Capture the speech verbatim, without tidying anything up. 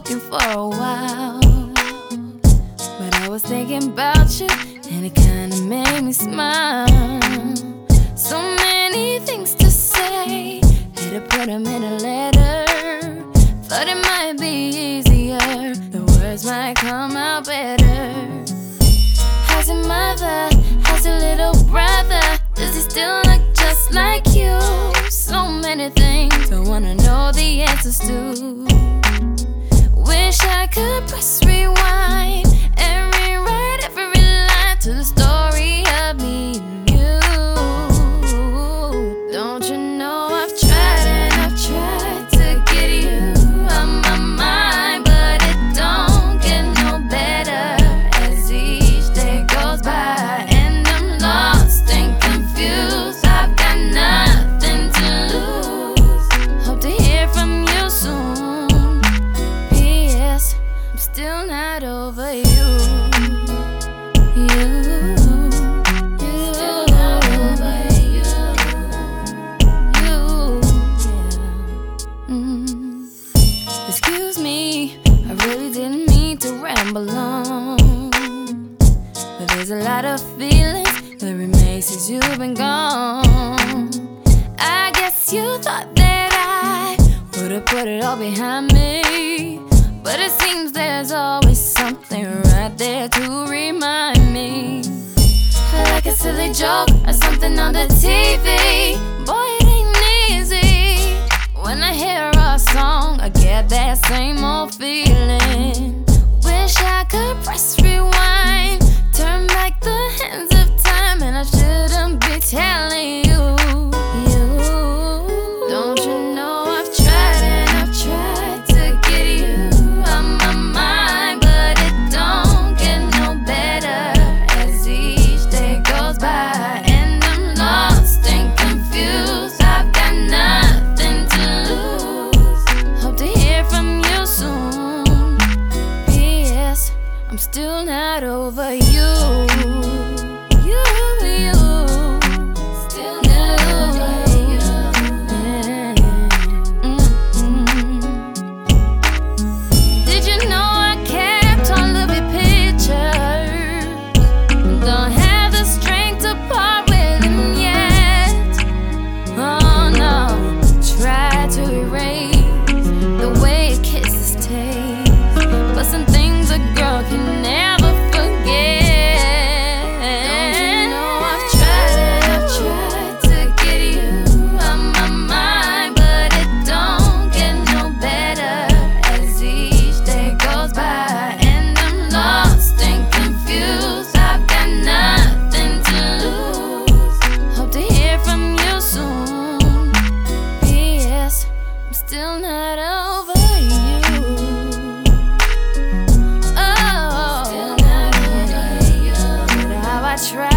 you for a while, but I was thinking about you and it kinda made me smile. So many things to say, had to put them in a letter. Thought it might be easier, the words might come out better. How's your mother? How's your little brother? Does he still look just like you? So many things I wanna know the answers to. Wish I could press rewind and rewrite every line to the story of me and you. Don't you know I've tried and I've tried to get you out my mind, but it don't get no better as each day goes by, and I'm lost and confused. I've got nothing to lose. Hope to hear from you soon. P S I'm still not over you. You, you, still not over you. You, yeah. Mm. Excuse me, I really didn't mean to ramble on, but there's a lot of feelings that remain since you've been gone. I guess you thought that I would've put it all behind me, but it seems there's always something right there to remind me. Like a silly joke or something on the T V. Boy, it ain't easy. When I hear a song, I get that same old feeling. Wish I could press rewind, turn back the hands of time, and I shouldn't be telling you. You, don't you know I've tried and I've tried to get you out my mind, but it don't get no better as each day goes by, and I'm lost and confused. I've got nothing to lose. Hope to hear from you soon. P S I'm still not over you. You, you, still not over you. Yeah. Mm-mm. Did you know I kept all of your pictures? Don't have the strength to part with them yet. Oh no, try to erase the way your kisses taste, but some things a girl can never forget. Don't you know I've tried and I've tried to get you out my mind, but it don't get no better as each day goes by, and I'm lost and confused. I've got nothing to lose. Hope to hear from you soon. P S I'm still not over you. Oh, still not over you. But how I try